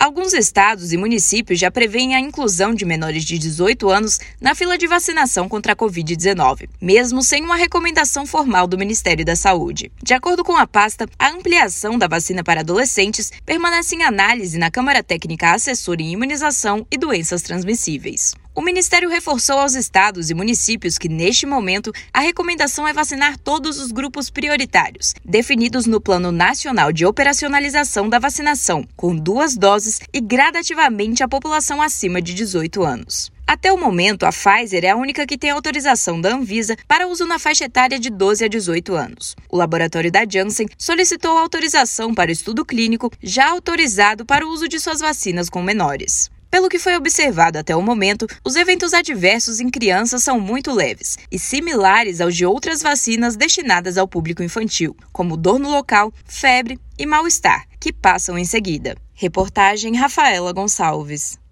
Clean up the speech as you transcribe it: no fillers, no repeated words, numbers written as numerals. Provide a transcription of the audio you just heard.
Alguns estados e municípios já prevêem a inclusão de menores de 18 anos na fila de vacinação contra a Covid-19, mesmo sem uma recomendação formal do Ministério da Saúde. De acordo com a pasta, a ampliação da vacina para adolescentes permanece em análise na Câmara Técnica Assessora em Imunização e Doenças Transmissíveis. O Ministério reforçou aos estados e municípios que, neste momento, a recomendação é vacinar todos os grupos prioritários, definidos no Plano Nacional de Operacionalização da Vacinação, com 2 doses e gradativamente a população acima de 18 anos. Até o momento, a Pfizer é a única que tem autorização da Anvisa para uso na faixa etária de 12 a 18 anos. O laboratório da Janssen solicitou autorização para o estudo clínico, já autorizado para o uso de suas vacinas com menores. Pelo que foi observado até o momento, os eventos adversos em crianças são muito leves e similares aos de outras vacinas destinadas ao público infantil, como dor no local, febre e mal-estar, que passam em seguida. Reportagem Rafaela Gonçalves.